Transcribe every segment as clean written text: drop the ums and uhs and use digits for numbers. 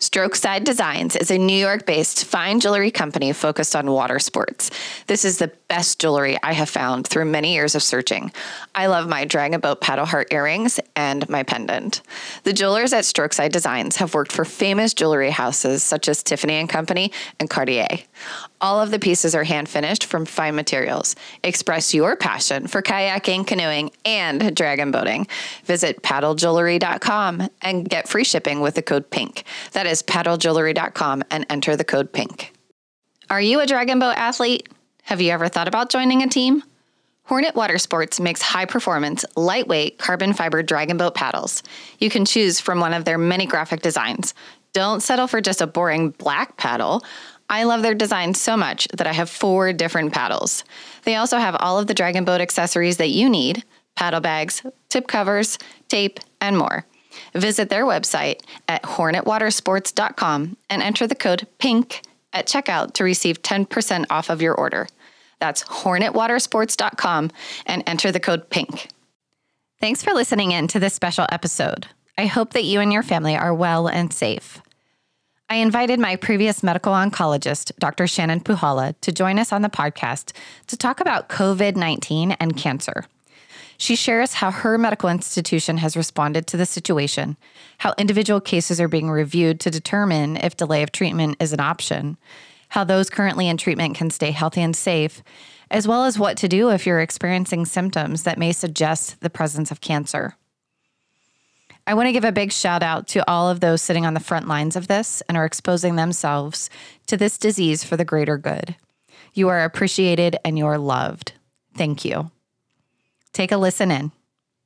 Strokeside Designs is a New York-based fine jewelry company focused on water sports. This is the best jewelry I have found through many years of searching. I love my Dragon Boat paddle heart earrings and my pendant. The jewelers at Strokeside Designs have worked for famous jewelry houses such as Tiffany & Company and Cartier. All of the pieces are hand-finished from fine materials. Express your passion for kayaking, canoeing, and dragon boating. Visit paddlejewelry.com and get free shipping with the code PINK. That is paddlejewelry.com and enter the code PINK. Are you a dragon boat athlete? Have you ever thought about joining a team? Hornet Water Sports makes high-performance, lightweight, carbon fiber dragon boat paddles. You can choose from one of their many graphic designs. Don't settle for just a boring black paddle. I love their design so much that I have 4 different paddles. They also have all of the dragon boat accessories that you need: paddle bags, tip covers, tape, and more. Visit their website at hornetwatersports.com and enter the code PINK at checkout to receive 10% off of your order. That's hornetwatersports.com and enter the code PINK. Thanks for listening in to this special episode. I hope that you and your family are well and safe. I invited my previous medical oncologist, Dr. Shannon Puhala, to join us on the podcast to talk about COVID-19 and cancer. She shares how her medical institution has responded to the situation, how individual cases are being reviewed to determine if delay of treatment is an option, how those currently in treatment can stay healthy and safe, as well as what to do if you're experiencing symptoms that may suggest the presence of cancer. I want to give a big shout out to all of those sitting on the front lines of this and are exposing themselves to this disease for the greater good. You are appreciated and you are loved. Thank you. Take a listen in.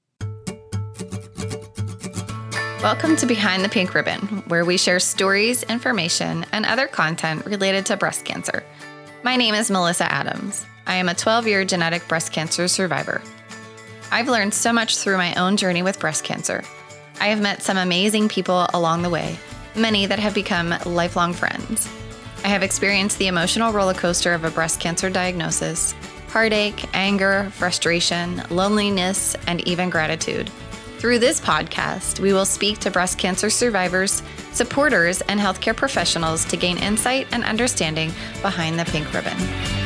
Welcome to Behind the Pink Ribbon, where we share stories, information, and other content related to breast cancer. My name is Melissa Adams. I am a 12-year genetic breast cancer survivor. I've learned so much through my own journey with breast cancer. I have met some amazing people along the way, many that have become lifelong friends. I have experienced the emotional roller coaster of a breast cancer diagnosis, heartache, anger, frustration, loneliness, and even gratitude. Through this podcast, we will speak to breast cancer survivors, supporters, and healthcare professionals to gain insight and understanding behind the pink ribbon.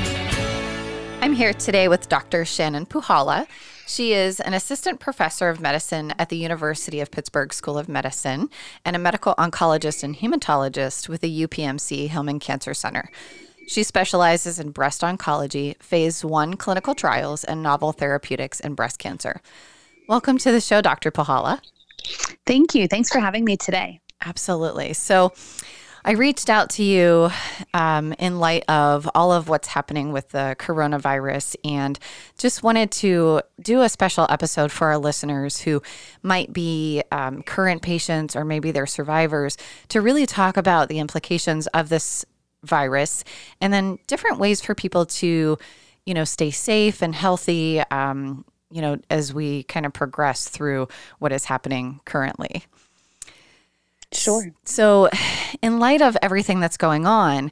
I'm here today with Dr. Shannon Puhala. She is an assistant professor of medicine at the University of Pittsburgh School of Medicine and a medical oncologist and hematologist with the UPMC Hillman Cancer Center. She specializes in breast oncology, phase 1 clinical trials, and novel therapeutics in breast cancer. Welcome to the show, Dr. Puhala. Thank you. Thanks for having me today. Absolutely. So I reached out to you in light of all of what's happening with the coronavirus and just wanted to do a special episode for our listeners who might be current patients or maybe they're survivors to really talk about the implications of this virus and then different ways for people to, stay safe and healthy, as we kind of progress through what is happening currently. Sure. So in light of everything that's going on,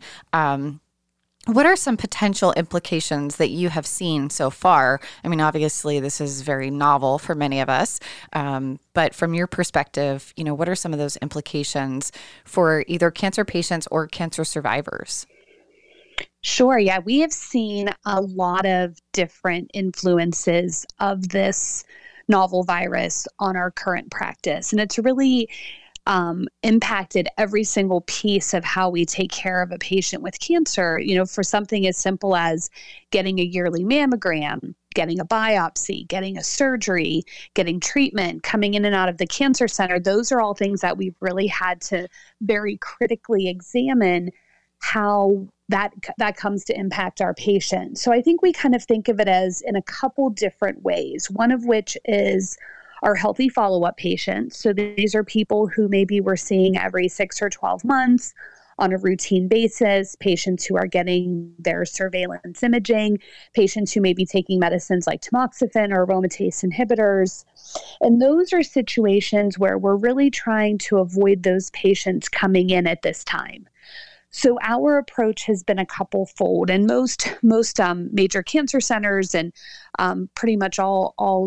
what are some potential implications that you have seen so far? I mean, obviously, this is very novel for many of us, but from your perspective, what are some of those implications for either cancer patients or cancer survivors? Sure. Yeah, we have seen a lot of different influences of this novel virus on our current practice, and it's really impacted every single piece of how we take care of a patient with cancer, for something as simple as getting a yearly mammogram, getting a biopsy, getting a surgery, getting treatment, coming in and out of the cancer center. Those are all things that we've really had to very critically examine how that comes to impact our patients. So I think we kind of think of it as in a couple different ways, one of which is our healthy follow-up patients. So these are people who maybe we're seeing every 6 or 12 months on a routine basis, patients who are getting their surveillance imaging, patients who may be taking medicines like tamoxifen or aromatase inhibitors. And those are situations where we're really trying to avoid those patients coming in at this time. So our approach has been a couple-fold, and most major cancer centers and pretty much all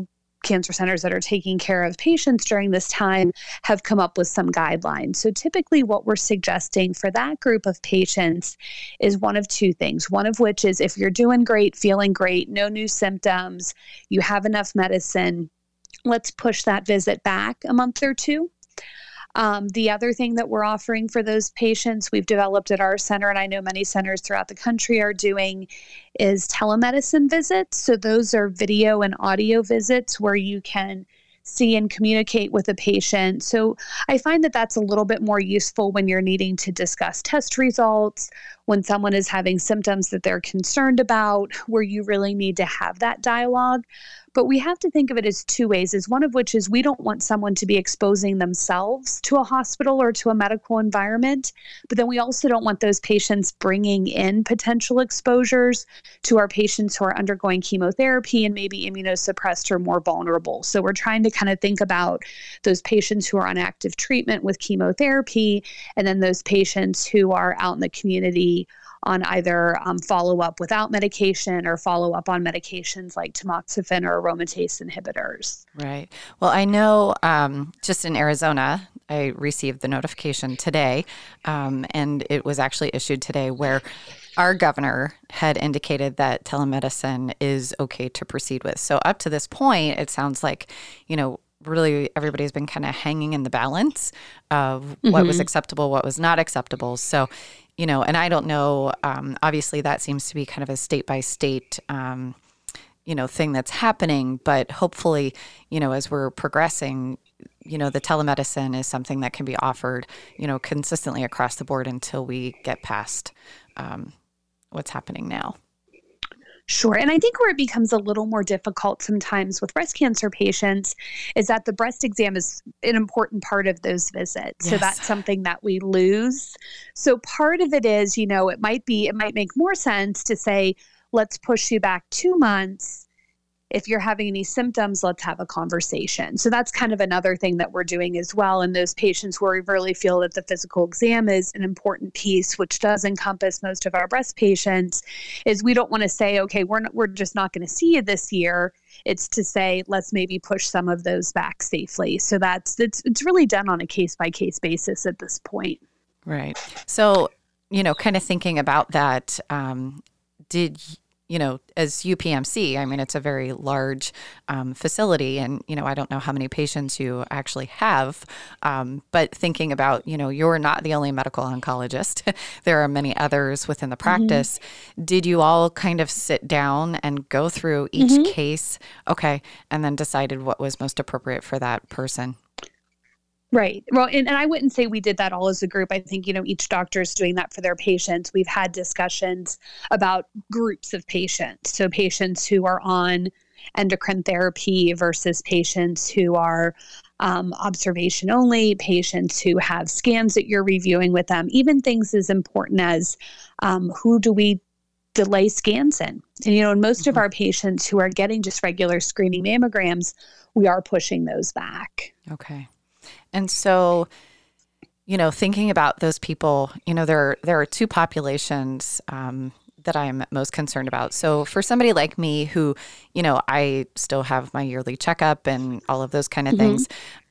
cancer centers that are taking care of patients during this time have come up with some guidelines. So typically what we're suggesting for that group of patients is one of two things. One of which is if you're doing great, feeling great, no new symptoms, you have enough medicine, let's push that visit back a month or two. The other thing that we're offering for those patients, we've developed at our center, and I know many centers throughout the country are doing, is telemedicine visits. So those are video and audio visits where you can see and communicate with a patient. So I find that that's a little bit more useful when you're needing to discuss test results, when someone is having symptoms that they're concerned about, where you really need to have that dialogue. But we have to think of it as two ways, is one of which is we don't want someone to be exposing themselves to a hospital or to a medical environment, but then we also don't want those patients bringing in potential exposures to our patients who are undergoing chemotherapy and maybe immunosuppressed or more vulnerable. So we're trying to kind of think about those patients who are on active treatment with chemotherapy, and then those patients who are out in the community on either follow-up without medication or follow-up on medications like tamoxifen or aromatase inhibitors. Right. Well, I know just in Arizona, I received the notification today, and it was actually issued today, where our governor had indicated that telemedicine is okay to proceed with. So up to this point, it sounds like, really everybody's been kind of hanging in the balance of what was acceptable, what was not acceptable. So, and I don't know, obviously that seems to be kind of a state by state, thing that's happening, but hopefully, as we're progressing, the telemedicine is something that can be offered, consistently across the board until we get past what's happening now. Sure. And I think where it becomes a little more difficult sometimes with breast cancer patients is that the breast exam is an important part of those visits. Yes. So that's something that we lose. So part of it is, it might make more sense to say, let's push you back 2 months. If you're having any symptoms, let's have a conversation. So that's kind of another thing that we're doing as well in those patients where we really feel that the physical exam is an important piece, which does encompass most of our breast patients, is we don't want to say, okay, we're just not going to see you this year. It's to say, let's maybe push some of those back safely. So it's really done on a case-by-case basis at this point. Right. So, kind of thinking about that, as UPMC, I mean, it's a very large facility, and, I don't know how many patients you actually have, but thinking about, you're not the only medical oncologist. There are many others within the practice. Mm-hmm. Did you all kind of sit down and go through each case? Okay. And then decided what was most appropriate for that person? Right. Well, and I wouldn't say we did that all as a group. I think, each doctor is doing that for their patients. We've had discussions about groups of patients. So patients who are on endocrine therapy versus patients who are observation only, patients who have scans that you're reviewing with them, even things as important as who do we delay scans in? And, in most of our patients who are getting just regular screening mammograms, we are pushing those back. Okay. And so, thinking about those people, there are two populations that I'm most concerned about. So for somebody like me who, I still have my yearly checkup and all of those kind of things,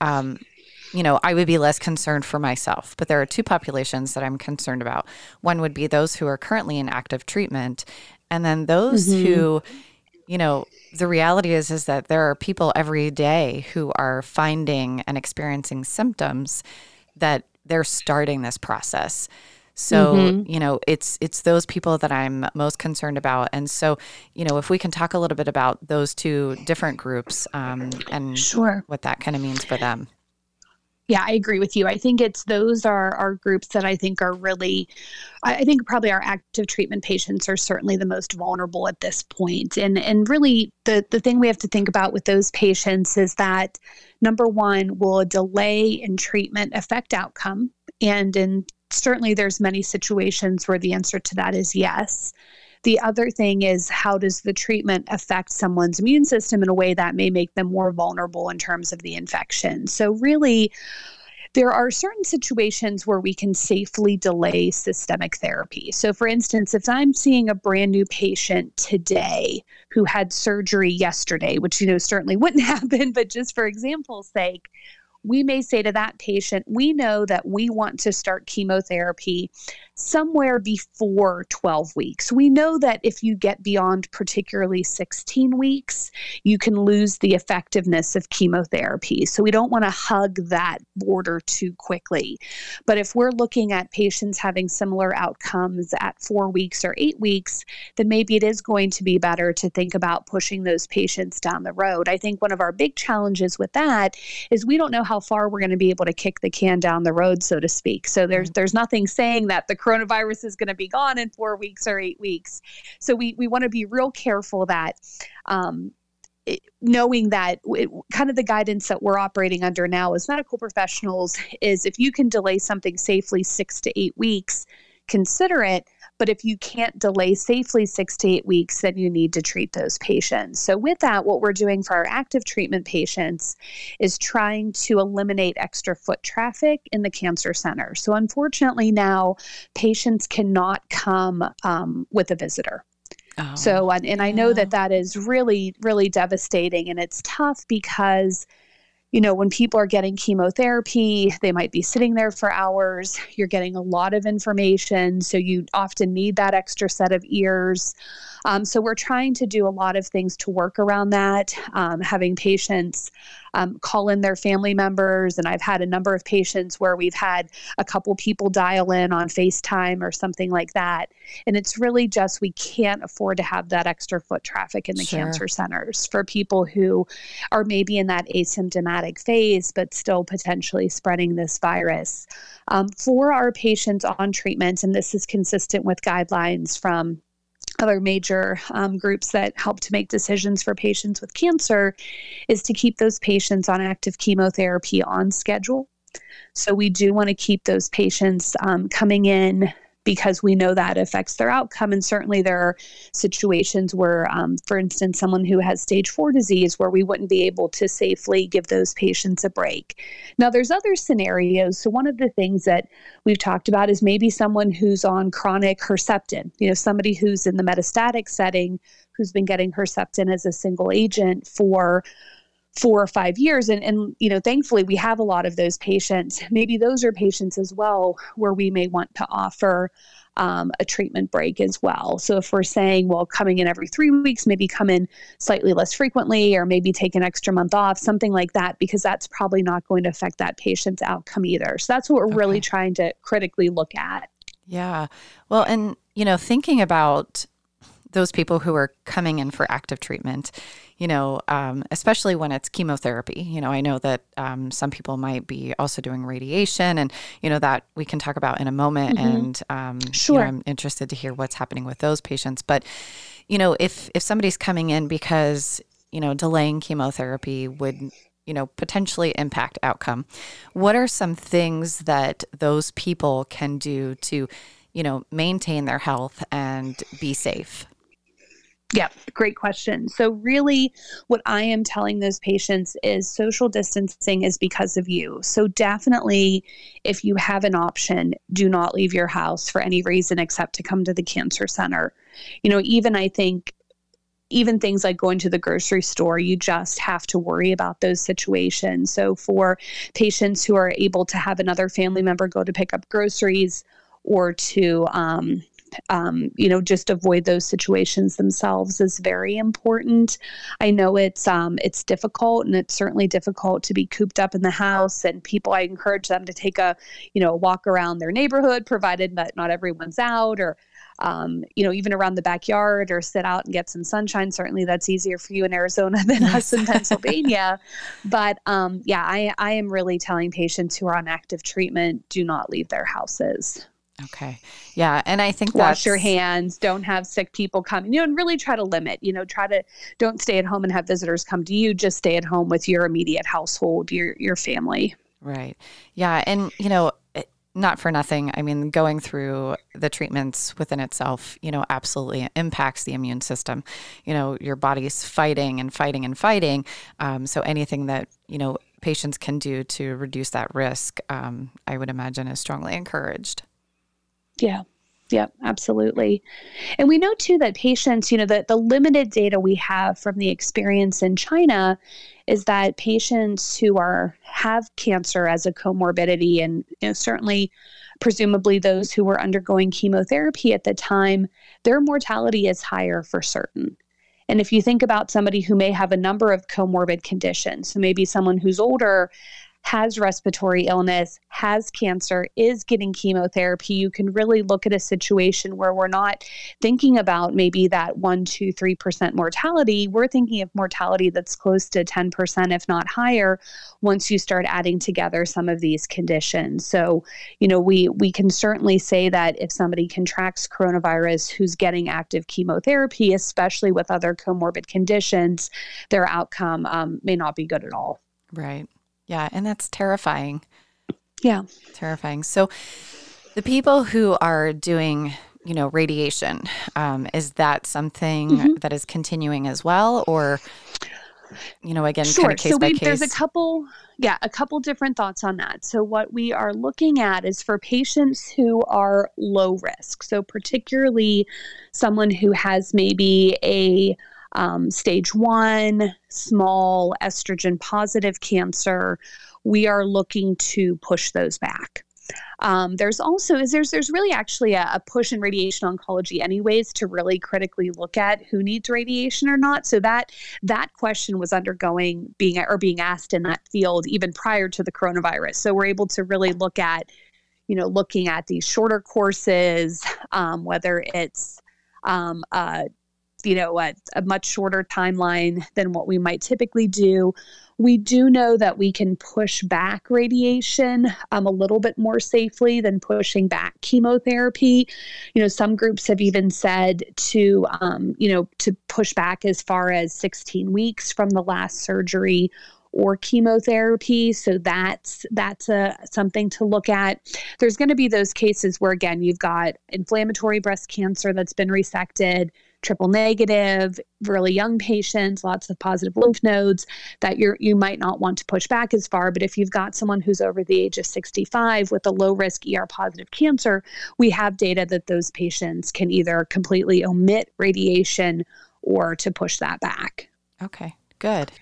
I would be less concerned for myself. But there are two populations that I'm concerned about. One would be those who are currently in active treatment, and then those who, the reality is that there are people every day who are finding and experiencing symptoms that they're starting this process. So, it's those people that I'm most concerned about. And so, if we can talk a little bit about those two different groups and Sure. what that kind of means for them. Yeah, I agree with you. I think those are groups that I think are really, I think probably our active treatment patients are certainly the most vulnerable at this point. And really the thing we have to think about with those patients is that, number one, will a delay in treatment affect outcome? And certainly there's many situations where the answer to that is yes. The other thing is, how does the treatment affect someone's immune system in a way that may make them more vulnerable in terms of the infection? So really, There are certain situations where we can safely delay systemic therapy. So, for instance, if I'm seeing a brand new patient today who had surgery yesterday, which, certainly wouldn't happen, but just for example's sake, we may say to that patient, we know that we want to start chemotherapy somewhere before 12 weeks. We know that if you get beyond particularly 16 weeks, you can lose the effectiveness of chemotherapy. So we don't want to hug that border too quickly. But if we're looking at patients having similar outcomes at 4 weeks or 8 weeks, then maybe it is going to be better to think about pushing those patients down the road. I think one of our big challenges with that is we don't know how far we're going to be able to kick the can down the road, so to speak. So there's nothing saying that the coronavirus is going to be gone in 4 weeks or 8 weeks. So we want to be real careful that knowing that kind of the guidance that we're operating under now as medical professionals is if you can delay something safely 6 to 8 weeks, consider it. But if you can't delay safely 6 to 8 weeks, then you need to treat those patients. So with that, what we're doing for our active treatment patients is trying to eliminate extra foot traffic in the cancer center. So unfortunately now, patients cannot come with a visitor. Oh, so, and I know that is really, really devastating, and it's tough because when people are getting chemotherapy, they might be sitting there for hours. You're getting a lot of information, so you often need that extra set of ears. So we're trying to do a lot of things to work around that, having patients call in their family members. And I've had a number of patients where we've had a couple people dial in on FaceTime or something like that. And it's really just we can't afford to have that extra foot traffic in the cancer centers for people who are maybe in that asymptomatic phase, but still potentially spreading this virus. For our patients on treatment, and this is consistent with guidelines from other major groups that help to make decisions for patients with cancer, is to keep those patients on active chemotherapy on schedule. So we do want to keep those patients coming in because we know that affects their outcome. And certainly there are situations where, for instance, someone who has stage 4 disease where we wouldn't be able to safely give those patients a break. Now, there's other scenarios. So one of the things that we've talked about is maybe someone who's on chronic Herceptin, somebody who's in the metastatic setting, who's been getting Herceptin as a single agent for 4 or 5 years. And thankfully we have a lot of those patients. Maybe those are patients as well where we may want to offer a treatment break as well. So if we're saying, well, coming in every 3 weeks, maybe come in slightly less frequently, or maybe take an extra month off, something like that, because that's probably not going to affect that patient's outcome either. So that's what we're really trying to critically look at. Yeah. Well, and, thinking about those people who are coming in for active treatment, especially when it's chemotherapy. I know that some people might be also doing radiation, and, that we can talk about in a moment. Mm-hmm. And sure. I'm interested to hear what's happening with those patients. But, if somebody's coming in because, delaying chemotherapy would, potentially impact outcome, what are some things that those people can do to, maintain their health and be safe? Yeah, great question. So really what I am telling those patients is social distancing is because of you. So definitely, if you have an option, do not leave your house for any reason except to come to the cancer center. I think even things like going to the grocery store, you just have to worry about those situations. So for patients who are able to have another family member go to pick up groceries or to just avoid those situations themselves is very important. I know it's difficult, and it's certainly difficult to be cooped up in the house, and I encourage them to take a walk around their neighborhood, provided that not everyone's out, or even around the backyard, or sit out and get some sunshine. Certainly that's easier for you in Arizona than us in Pennsylvania. But I am really telling patients who are on active treatment, do not leave their houses. Okay. Yeah. And I think wash your hands, don't have sick people come, and really try to limit, don't stay at home and have visitors come to you. Just stay at home with your immediate household, your family. Right. Yeah. And, not for nothing. I mean, going through the treatments within itself, absolutely impacts the immune system. Your body's fighting and fighting and fighting. So anything that, patients can do to reduce that risk, I would imagine is strongly encouraged. Yeah. Yeah, absolutely. And we know too that patients, the limited data we have from the experience in China is that patients who have cancer as a comorbidity, and certainly presumably those who were undergoing chemotherapy at the time, their mortality is higher for certain. And if you think about somebody who may have a number of comorbid conditions, so maybe someone who's older, has respiratory illness, has cancer, is getting chemotherapy, you can really look at a situation where we're not thinking about maybe that 1%, 2%, 3% mortality. We're thinking of mortality that's close to 10%, if not higher, once you start adding together some of these conditions. So, we can certainly say that if somebody contracts coronavirus who's getting active chemotherapy, especially with other comorbid conditions, their outcome may not be good at all. Right. Yeah, and that's terrifying. Yeah. Terrifying. So the people who are doing, radiation, is that something that is continuing as well? Or, again, sure. kind of case by case? There's a couple different thoughts on that. So what we are looking at is for patients who are low risk. So particularly someone who has maybe a stage 1, small estrogen positive cancer, we are looking to push those back. There's really actually a push in radiation oncology anyways to really critically look at who needs radiation or not. So that question was being asked in that field even prior to the coronavirus. So we're able to really look at, looking at these shorter courses, whether it's a much shorter timeline than what we might typically do. We do know that we can push back radiation a little bit more safely than pushing back chemotherapy. Some groups have even said to push back as far as 16 weeks from the last surgery or chemotherapy. So that's something to look at. There's going to be those cases where, again, you've got inflammatory breast cancer that's been resected, triple negative, really young patients, lots of positive lymph nodes that you might not want to push back as far. But if you've got someone who's over the age of 65 with a low risk ER positive cancer, we have data that those patients can either completely omit radiation or to push that back. Okay, good.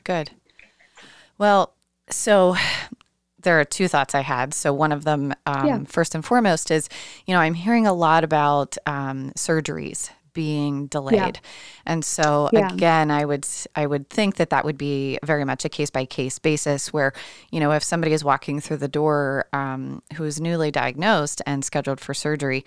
Well, so there are two thoughts I had. So one of them, first and foremost, is, I'm hearing a lot about surgeries being delayed. Yeah. And so again, I would think that would be very much a case by case basis where, if somebody is walking through the door who is newly diagnosed and scheduled for surgery,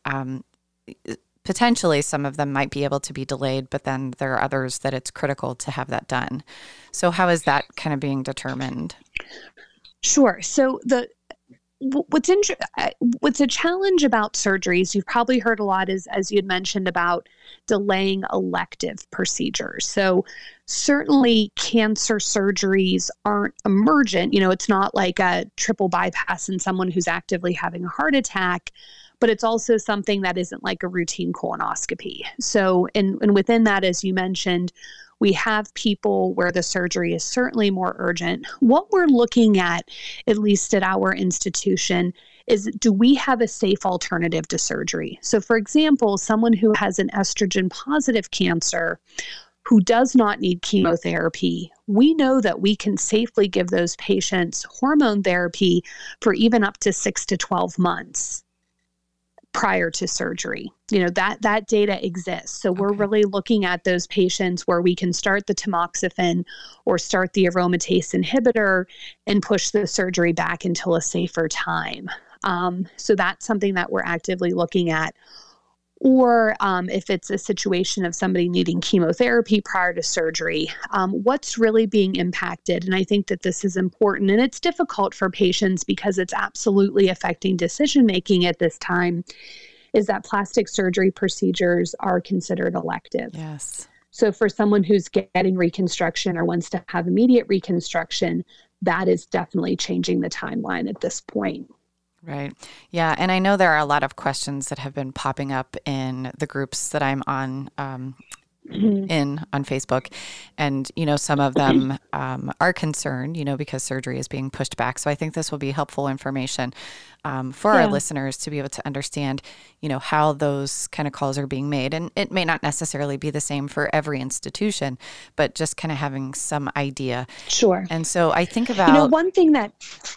potentially some of them might be able to be delayed, but then there are others that it's critical to have that done. So how is that kind of being determined? Sure. So what's a challenge about surgeries, you've probably heard a lot, is, as you had mentioned, about delaying elective procedures. So certainly cancer surgeries aren't emergent. It's not like a triple bypass in someone who's actively having a heart attack, but it's also something that isn't like a routine colonoscopy. So, and within that, as you mentioned, we have people where the surgery is certainly more urgent. What we're looking at least at our institution, is do we have a safe alternative to surgery? So for example, someone who has an estrogen positive cancer who does not need chemotherapy, we know that we can safely give those patients hormone therapy for even up to 6 to 12 months prior to surgery. That data exists. So we're really looking at those patients where we can start the tamoxifen or start the aromatase inhibitor and push the surgery back until a safer time. So that's something that we're actively looking at. Or if it's a situation of somebody needing chemotherapy prior to surgery, what's really being impacted? And I think that this is important, and it's difficult for patients because it's absolutely affecting decision-making at this time, is that plastic surgery procedures are considered elective. Yes. So for someone who's getting reconstruction or wants to have immediate reconstruction, that is definitely changing the timeline at this point. Right. Yeah. And I know there are a lot of questions that have been popping up in the groups that I'm on in on Facebook. And, some of them are concerned, because surgery is being pushed back. So I think this will be helpful information for our listeners to be able to understand, how those kind of calls are being made. And it may not necessarily be the same for every institution, but just kind of having some idea. Sure. And so I think about... one thing that,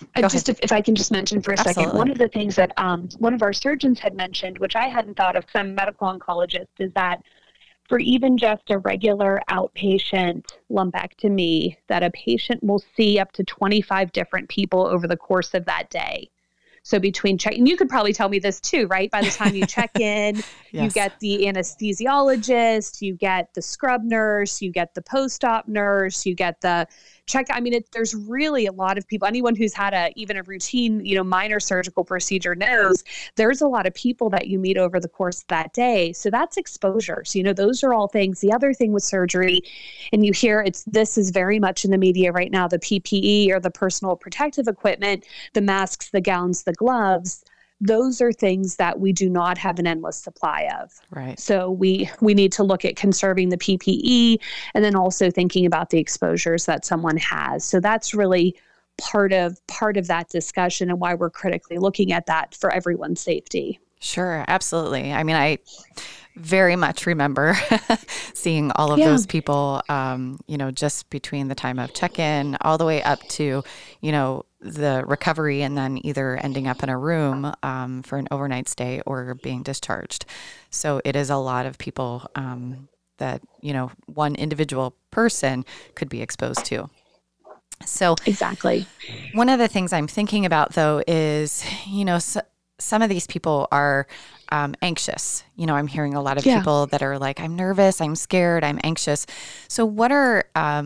if I can just mention for a second, one of the things that one of our surgeons had mentioned, which I hadn't thought of, some medical oncologists, is that for even just a regular outpatient lumpectomy, that a patient will see up to 25 different people over the course of that day. So between and you could probably tell me this too, right? By the time you check in, you get the anesthesiologist, you get the scrub nurse, you get the post-op nurse, you get the check. I mean, there's really a lot of people. Anyone who's had even a routine, minor surgical procedure knows there's a lot of people that you meet over the course of that day. So that's exposure. So, those are all things. The other thing with surgery, and you hear this is very much in the media right now, the PPE or the personal protective equipment, the masks, the gowns, the gloves. Those are things that we do not have an endless supply of. Right. So we need to look at conserving the PPE and then also thinking about the exposures that someone has. So that's really part of that discussion and why we're critically looking at that for everyone's safety. Sure, absolutely. I mean, I very much remember seeing all of those people, just between the time of check-in all the way up to, the recovery and then either ending up in a room for an overnight stay or being discharged. So it is a lot of people that, one individual person could be exposed to. So exactly. One of the things I'm thinking about, though, is, some of these people are anxious. I'm hearing a lot of people that are like, I'm nervous, I'm scared, I'm anxious. So what are,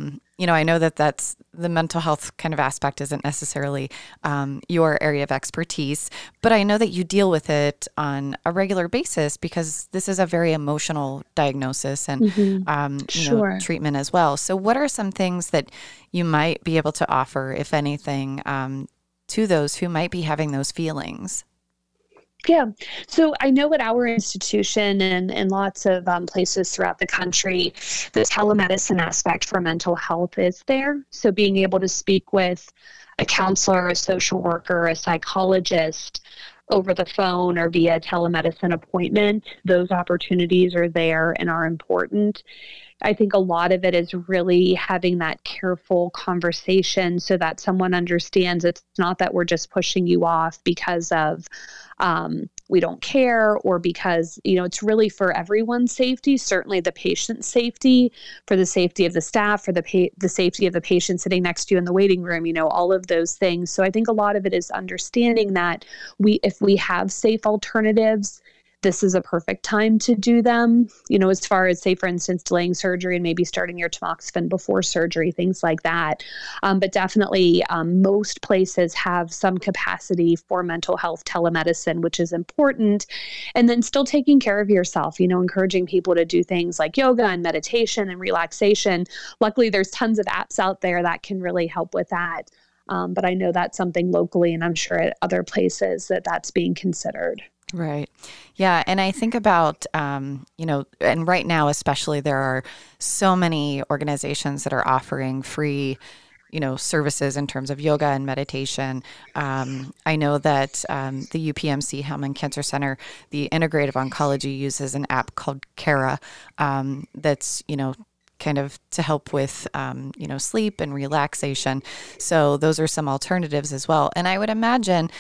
I know that that's the mental health kind of aspect isn't necessarily your area of expertise, but I know that you deal with it on a regular basis because this is a very emotional diagnosis and, treatment as well. So what are some things that you might be able to offer, if anything, to those who might be having those feelings? Yeah. So I know at our institution and lots of places throughout the country, the telemedicine aspect for mental health is there. So being able to speak with a counselor, a social worker, a psychologist over the phone or via telemedicine appointment, those opportunities are there and are important. I think a lot of it is really having that careful conversation so that someone understands it's not that we're just pushing you off because of we don't care or because, it's really for everyone's safety, certainly the patient's safety, for the safety of the staff, for the safety of the patient sitting next to you in the waiting room, all of those things. So I think a lot of it is understanding that if we have safe alternatives, this is a perfect time to do them, as far as, say, for instance, delaying surgery and maybe starting your tamoxifen before surgery, things like that. But definitely most places have some capacity for mental health telemedicine, which is important. And then still taking care of yourself, encouraging people to do things like yoga and meditation and relaxation. Luckily, there's tons of apps out there that can really help with that. But I know that's something locally, and I'm sure at other places that's being considered. Right. Yeah. And I think about, and right now, especially, there are so many organizations that are offering free, services in terms of yoga and meditation. I know that the UPMC Hellman Cancer Center, the Integrative Oncology, uses an app called Cara that's, kind of to help with, sleep and relaxation. So those are some alternatives as well. And I would imagine,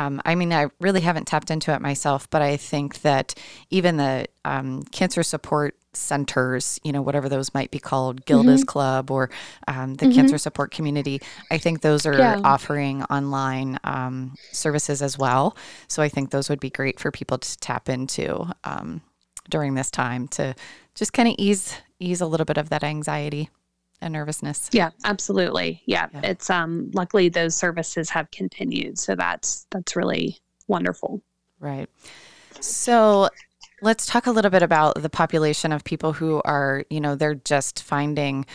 I really haven't tapped into it myself, but I think that even the cancer support centers, whatever those might be called, Gilda's Club or the Cancer Support Community, I think those are offering online services as well. So I think those would be great for people to tap into during this time to just kind of ease a little bit of that anxiety and nervousness. Yeah, absolutely. Yeah. It's luckily those services have continued. So that's really wonderful. Right. So let's talk a little bit about the population of people who are, they're just finding,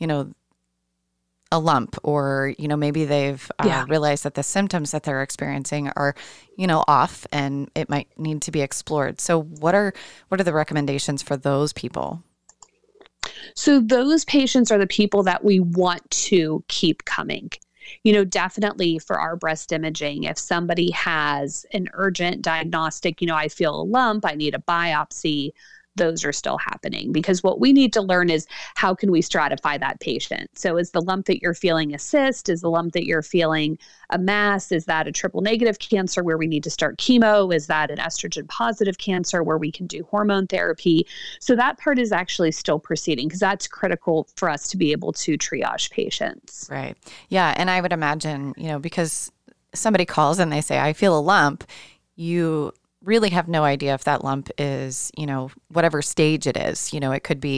a lump or, maybe they've realized that the symptoms that they're experiencing are, off and it might need to be explored. So what are the recommendations for those people? So those patients are the people that we want to keep coming. Definitely for our breast imaging, if somebody has an urgent diagnostic, I feel a lump, I need a biopsy, those are still happening, because what we need to learn is how can we stratify that patient? So is the lump that you're feeling a cyst? Is the lump that you're feeling a mass? Is that a triple negative cancer where we need to start chemo? Is that an estrogen positive cancer where we can do hormone therapy? So that part is actually still proceeding, because that's critical for us to be able to triage patients. Right. Yeah. And I would imagine, because somebody calls and they say, I feel a lump, you really have no idea if that lump is, whatever stage it is. It could be,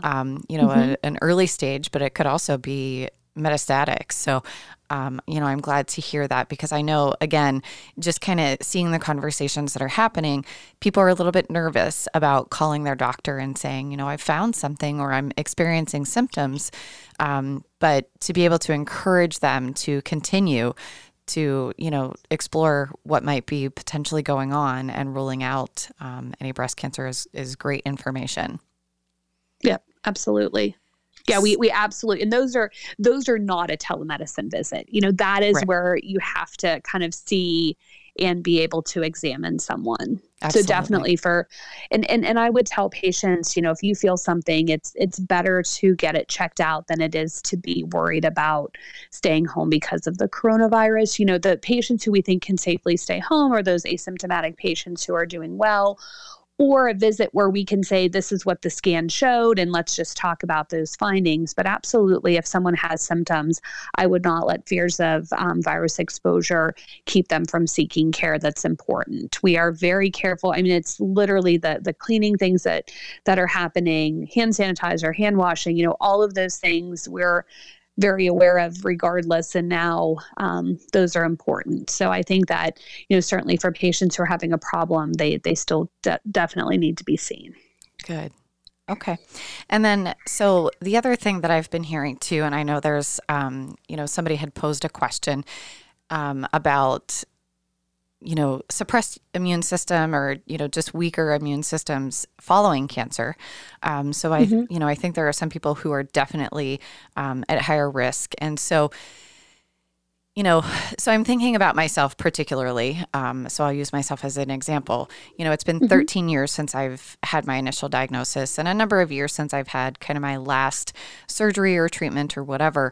an early stage, but it could also be metastatic. So, I'm glad to hear that, because I know, again, just kind of seeing the conversations that are happening, people are a little bit nervous about calling their doctor and saying, I found something or I'm experiencing symptoms. But to be able to encourage them to continue to, explore what might be potentially going on and ruling out any breast cancer is great information. Yep, absolutely. Yeah, we absolutely, and those are not a telemedicine visit. That is right, where you have to kind of see and be able to examine someone. Absolutely. So definitely and I would tell patients, if you feel something, it's better to get it checked out than it is to be worried about staying home because of the coronavirus. The patients who we think can safely stay home are those asymptomatic patients who are doing well, or a visit where we can say, this is what the scan showed, and let's just talk about those findings. But absolutely, if someone has symptoms, I would not let fears of virus exposure keep them from seeking care. That's important. We are very careful. I mean, it's literally the cleaning things that are happening, hand sanitizer, hand washing, all of those things we're very aware of regardless. And now those are important. So I think that, certainly for patients who are having a problem, they still definitely need to be seen. Good. Okay. And then, so the other thing that I've been hearing too, and I know there's, somebody had posed a question about, suppressed immune system or, just weaker immune systems following cancer. So I think there are some people who are definitely at higher risk. And so, so I'm thinking about myself particularly. So I'll use myself as an example. It's been 13 years since I've had my initial diagnosis and a number of years since I've had kind of my last surgery or treatment or whatever.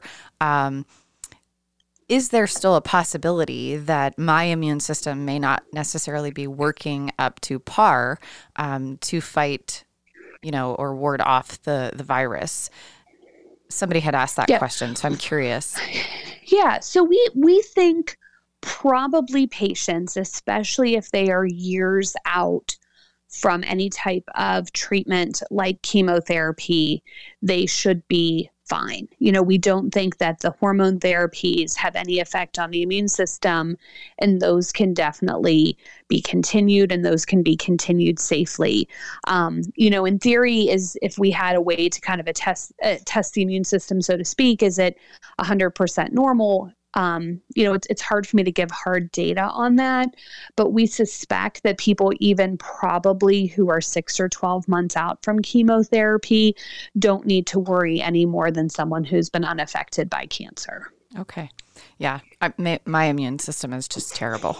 Is there still a possibility that my immune system may not necessarily be working up to par to fight, or ward off the virus? Somebody had asked that question, so I'm curious. Yeah, so we think probably patients, especially if they are years out from any type of treatment like chemotherapy, they should be fine. We don't think that the hormone therapies have any effect on the immune system, and those can definitely be continued, and those can be continued safely. In theory, is if we had a way to kind of test the immune system, so to speak, is it 100% normal? It's hard for me to give hard data on that, but we suspect that people even probably who are 6 or 12 months out from chemotherapy don't need to worry any more than someone who's been unaffected by cancer. Okay. Yeah. My immune system is just terrible.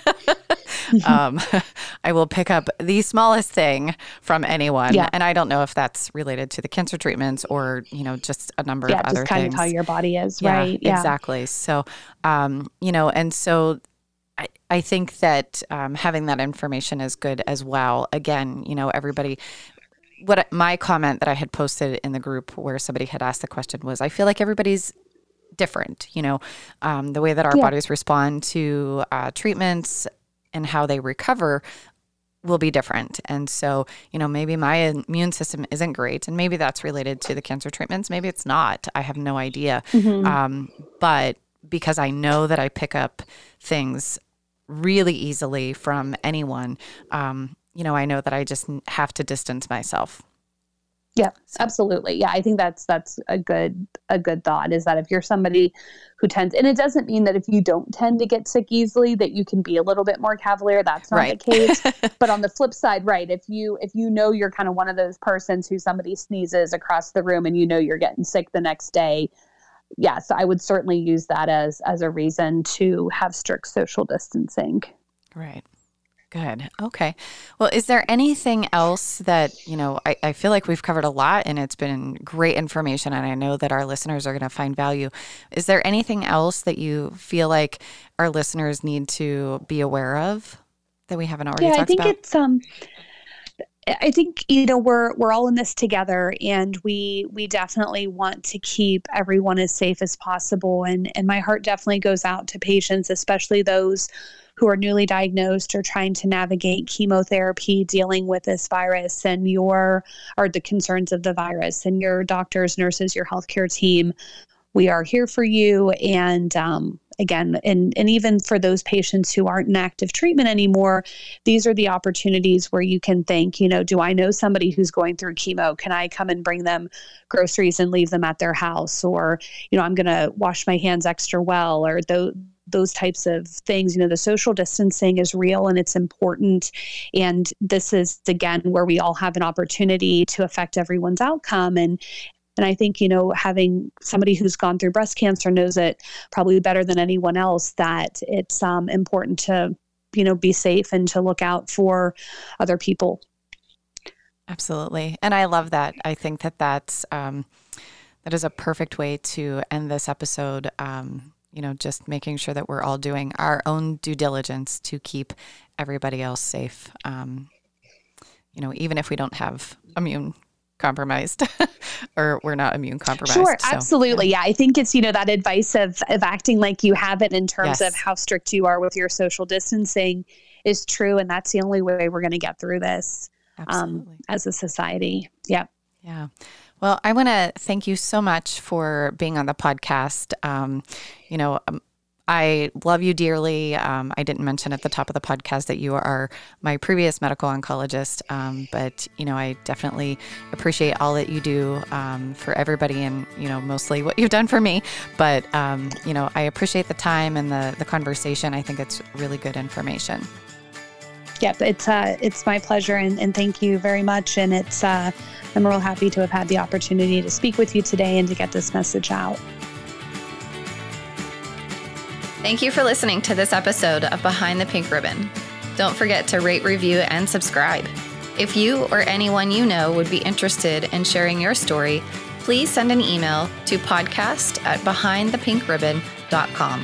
I will pick up the smallest thing from anyone. Yeah. And I don't know if that's related to the cancer treatments or, just a number of other things. Yeah, just kind of how your body is, right? Yeah, exactly. So, and so I think that having that information is good as well. Again, everybody... my comment that I had posted in the group where somebody had asked the question was, I feel like everybody's different, the way that our bodies respond to treatments and how they recover will be different. And so, maybe my immune system isn't great, and maybe that's related to the cancer treatments. Maybe it's not. I have no idea. But because I know that I pick up things really easily from anyone, I know that I just have to distance myself. Yeah, absolutely. Yeah, I think that's a good thought, is that if you're somebody who tends, and it doesn't mean that if you don't tend to get sick easily that you can be a little bit more cavalier. That's not the case. But on the flip side, right, if you know you're kind of one of those persons who somebody sneezes across the room and you know you're getting sick the next day, yes, I would certainly use that as a reason to have strict social distancing. Right. Good. Okay. Well, is there anything else that, I feel like we've covered a lot and it's been great information, and I know that our listeners are going to find value. Is there anything else that you feel like our listeners need to be aware of that we haven't already talked about? I think, we're all in this together, and we definitely want to keep everyone as safe as possible. And my heart definitely goes out to patients, especially those who are newly diagnosed or trying to navigate chemotherapy, dealing with this virus and the concerns of the virus, and your doctors, nurses, your healthcare team. We are here for you. And again, and even for those patients who aren't in active treatment anymore, these are the opportunities where you can think, do I know somebody who's going through chemo? Can I come and bring them groceries and leave them at their house? Or, I'm going to wash my hands extra well, or those types of things. The social distancing is real and it's important. And this is, again, where we all have an opportunity to affect everyone's outcome. And I think, having somebody who's gone through breast cancer knows it probably better than anyone else, that it's important to, be safe and to look out for other people. Absolutely. And I love that. I think that is a perfect way to end this episode. Just making sure that we're all doing our own due diligence to keep everybody else safe. Even if we don't have immune compromised or we're not immune compromised. Sure, absolutely. Yeah. I think it's, that advice of acting like you have it in terms of how strict you are with your social distancing is true. And that's the only way we're going to get through this as a society. Yeah. Yeah. Well, I want to thank you so much for being on the podcast. I love you dearly. I didn't mention at the top of the podcast that you are my previous medical oncologist, but, I definitely appreciate all that you do for everybody, and, mostly what you've done for me. But, I appreciate the time and the conversation. I think it's really good information. Yep, it's my pleasure, and thank you very much. And I'm real happy to have had the opportunity to speak with you today and to get this message out. Thank you for listening to this episode of Behind the Pink Ribbon. Don't forget to rate, review, and subscribe. If you or anyone you know would be interested in sharing your story, please send an email to podcast@behindthepinkribbon.com.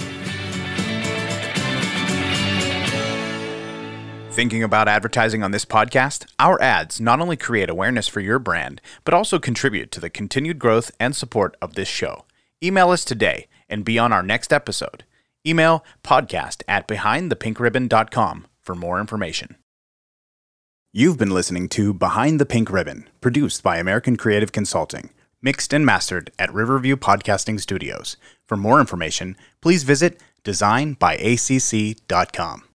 Thinking about advertising on this podcast? Our ads not only create awareness for your brand, but also contribute to the continued growth and support of this show. Email us today and be on our next episode. Email podcast@behindthepinkribbon.com for more information. You've been listening to Behind the Pink Ribbon, produced by American Creative Consulting, mixed and mastered at Riverview Podcasting Studios. For more information, please visit designbyacc.com.